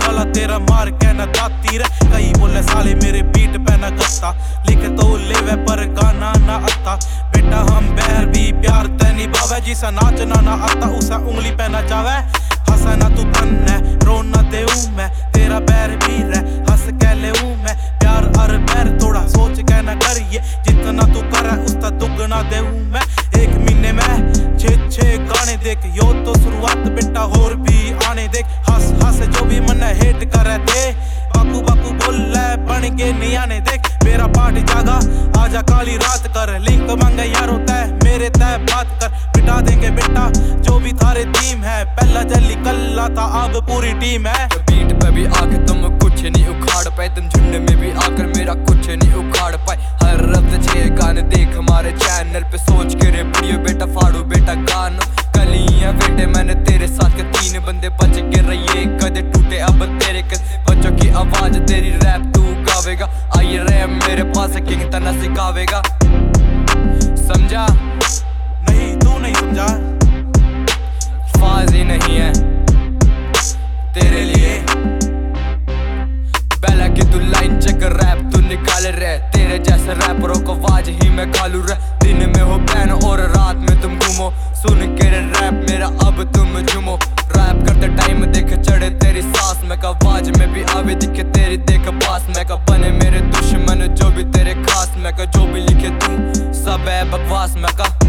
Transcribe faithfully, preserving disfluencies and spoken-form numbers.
गला तेरा मार के ना दाती रे। कई बोले साले मेरे बीट पे ना गत्ता, लिखे तो लेवे पर गाना ना आता। बेटा हम बहर भी प्यार ते निभावे, जिसा नाचना ना आता उसा उंगली पे ना जावे। हंसा ना तू तन्ने रो ना देऊं मैं, तेरा बैर भी रह हंस के लेऊं मैं। प्यार और बैर थोड़ा सोच के ना करिए, जितना तू करे उसका दुगना देऊं मैं। एक महीने में छह छह गाने देख, यो तो शुरुआत बेटा होर भी आने देख। हंस हंस जो भी मन हेट करे दे, बाकू बाकू बोल बन के नहीं आने देख। मेरा पार्ट जागा आजा काली रात कर, लिंक मांगे यारो तय मेरे तय बात कर। बिठा देंगे बेटा जो भी थारे टीम है, पहला जल्दी कल्ला था अब पूरी टीम है। बीट पे भी आके तुम कुछ नहीं उखाड़ पाए, तुम झुंड में भी आकर मेरा कुछ नहीं उखाड़ पाए। हर हफ्ते छह गाने देख हमारे चैनल पे, सोच के रे वीडियो बेटा फाड़ू बेटा गाना। कलियां बेटे मैंने तेरे साथ के तीन बंदे बच के रहिए, कदे टूटे अब तेरे कदे बच्चों की आवाज तेरी रैप तू गावेगा। आइए रैप मेरे पास किंग तना सिखावेगा, समझा नहीं तू नहीं समझा। फाज ही नहीं है तेरे लिए पहला कि तू लाइन चेक रैप तू निकाल रहे। तेरे जैसे रैपरों को आवाज ही मैं खालू रे। दिन में हो बैन और रात में तुम घूमो, सुन के रैप मेरा अब तुम झूमो। रैप करते टाइम देख चढ़े तेरी सांस, मैं का आवाज में भी आवे दिखे तेरी देख पास। मैं का बने मेरे दुश्मन जो भी तेरे खास, मैं का जो भी लिखे तू सब है बकवास। मैं का